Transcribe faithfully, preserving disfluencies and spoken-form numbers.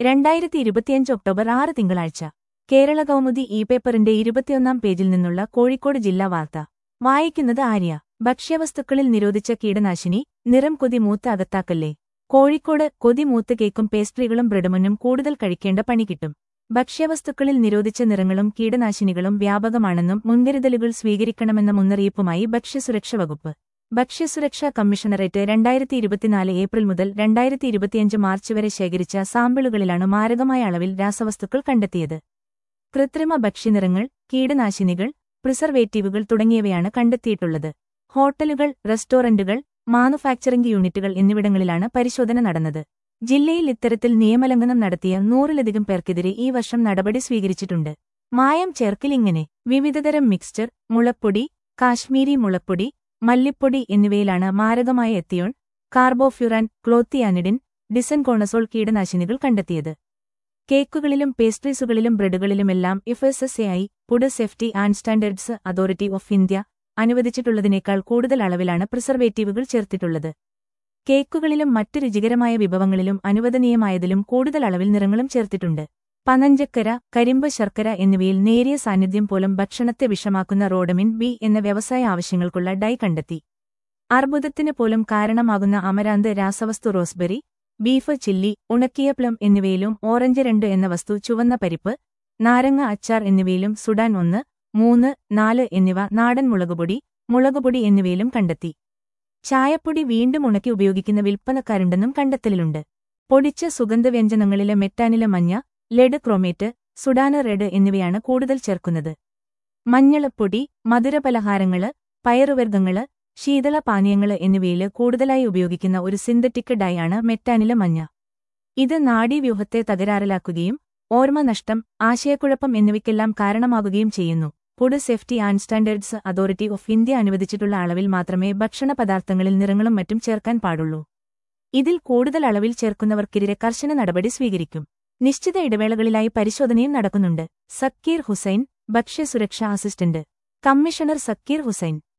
രണ്ടായിരത്തി ഇരുപത്തിയഞ്ച് ഒക്ടോബർ ആറ് തിങ്കളാഴ്ച കേരള കൗമുദി ഇ പേപ്പറിന്റെ ഇരുപത്തിയൊന്നാം പേജിൽ നിന്നുള്ള കോഴിക്കോട് ജില്ലാ വാർത്ത വായിക്കുന്നത് ആര്യ. ഭക്ഷ്യവസ്തുക്കളിൽ നിരോധിച്ച കീടനാശിനി നിറം കൊതി മൂത്ത് അകത്താക്കല്ലേ. കോഴിക്കോട് കൊതി മൂത്ത് കേക്കും പേസ്ട്രികളും ബ്രെഡുമുന്നും കൂടുതൽ കഴിക്കേണ്ട പണി കിട്ടും. ഭക്ഷ്യവസ്തുക്കളിൽ നിരോധിച്ച നിറങ്ങളും കീടനാശിനികളും വ്യാപകമാണെന്നും മുൻകരുതലുകൾ സ്വീകരിക്കണമെന്ന മുന്നറിയിപ്പുമായി ഭക്ഷ്യസുരക്ഷ വകുപ്പ്. ഭക്ഷ്യസുരക്ഷാ കമ്മീഷണറേറ്റ് രണ്ടായിരത്തി ഇരുപത്തിനാല് ഏപ്രിൽ മുതൽ രണ്ടായിരത്തി ഇരുപത്തിയഞ്ച് മാർച്ച് വരെ ശേഖരിച്ച സാമ്പിളുകളിലാണ് മാരകമായ അളവിൽ രാസവസ്തുക്കൾ കണ്ടെത്തിയത്. കൃത്രിമ ഭക്ഷ്യനിറങ്ങൾ, കീടനാശിനികൾ, പ്രിസർവേറ്റീവുകൾ തുടങ്ങിയവയാണ് കണ്ടെത്തിയിട്ടുള്ളത്. ഹോട്ടലുകൾ, റെസ്റ്റോറന്റുകൾ, മാനുഫാക്ചറിംഗ് യൂണിറ്റുകൾ എന്നിവിടങ്ങളിലാണ് പരിശോധന നടന്നത്. ജില്ലയിൽ ഇത്തരത്തിൽ നിയമലംഘനം നടത്തിയ നൂറിലധികം പേർക്കെതിരെ ഈ വർഷം നടപടി സ്വീകരിച്ചിട്ടുണ്ട്. മായം ചേർക്കൽ ഇങ്ങനെ: വിവിധതരം മിക്സ്ചർ, മുളപ്പൊടി, കാശ്മീരി മുളപ്പൊടി, മല്ലിപ്പൊടി എന്നിവയിലാണ് മാരകമായ എത്തിയോൺ, കാർബോഫ്യൂറാൻ, ക്ലോത്തിയാനിഡിൻ, ഡിസൻകോണസോൾ കീടനാശിനികൾ കണ്ടെത്തിയത്. കേക്കുകളിലും പേസ്ട്രീസുകളിലും ബ്രെഡുകളിലുമെല്ലാം F S S A I, food safety and standards authority of India അനുവദിച്ചിട്ടുള്ളതിനേക്കാൾ കൂടുതൽ അളവിലാണ് പ്രിസർവേറ്റീവുകൾ ചേർത്തിട്ടുള്ളത്. കേക്കുകളിലും മറ്റ് രുചികരമായ വിഭവങ്ങളിലും അനുവദനീയമായതിലും കൂടുതൽ അളവിൽ നിറങ്ങളും ചേർത്തിട്ടുണ്ട്. പനഞ്ചക്കര, കരിമ്പ് ശർക്കര എന്നിവയിൽ നേരിയ സാന്നിധ്യം പോലും ഭക്ഷണത്തെ വിഷമാക്കുന്ന റോഡമിൻ ബി എന്ന വ്യവസായ ആവശ്യങ്ങൾക്കുള്ള ഡൈ കണ്ടെത്തി. അർബുദത്തിന് പോലും കാരണമാകുന്ന അമരാന്ത് രാസവസ്തു റോസ്ബെറി, ബീഫ് ചില്ലി, ഉണക്കിയ പ്ലം എന്നിവയിലും ഓറഞ്ച് രണ്ട് എന്ന വസ്തു ചുവന്ന പരിപ്പ്, നാരങ്ങ അച്ചാർ എന്നിവയിലും സുഡാൻ ഒന്ന്, മൂന്ന്, നാല് എന്നിവ നാടൻ മുളകുപൊടി, മുളകുപൊടി എന്നിവയിലും കണ്ടെത്തി. ചായപ്പൊടി വീണ്ടും ഉണക്കി ഉപയോഗിക്കുന്ന വിൽപ്പനക്കാരുണ്ടെന്നും കണ്ടെത്തലിലുണ്ട്. പൊടിച്ച സുഗന്ധവ്യഞ്ജനങ്ങളിലെ മെറ്റാനിലെ മഞ്ഞ, ലെഡ് ക്രോമേറ്റ്, സുഡാന റെഡ് എന്നിവയാണ് കൂടുതൽ ചേർക്കുന്നത്. മഞ്ഞളപ്പൊടി, മധുരപലഹാരങ്ങള്, പയറുവർഗ്ഗങ്ങള്, ശീതളപാനീയങ്ങള് എന്നിവയില് കൂടുതലായി ഉപയോഗിക്കുന്ന ഒരു സിന്തറ്റിക് ഡൈ ആണ് മെറ്റാനിലെ മഞ്ഞ. ഇത് നാഡീവ്യൂഹത്തെ തകരാറിലാക്കുകയും ഓർമ്മ നഷ്ടം, ആശയക്കുഴപ്പം എന്നിവയ്ക്കെല്ലാം കാരണമാകുകയും ചെയ്യുന്നു. Food safety and standards authority of India അനുവദിച്ചിട്ടുള്ള അളവിൽ മാത്രമേ ഭക്ഷണപദാർത്ഥങ്ങളിൽ നിറങ്ങളും മറ്റും ചേർക്കാൻ പാടുള്ളൂ. ഇതിൽ കൂടുതൽ അളവിൽ ചേർക്കുന്നവർക്കെതിരെ കർശന നടപടി സ്വീകരിക്കും. നിശ്ചിത ഇടവേളകളിലായി പരിശോധനയും നടക്കുന്നുണ്ട്. സക്കീർ ഹുസൈൻ, ഭക്ഷ്യസുരക്ഷാ അസിസ്റ്റന്റ്, കമ്മീഷണർ സക്കീർ ഹുസൈൻ.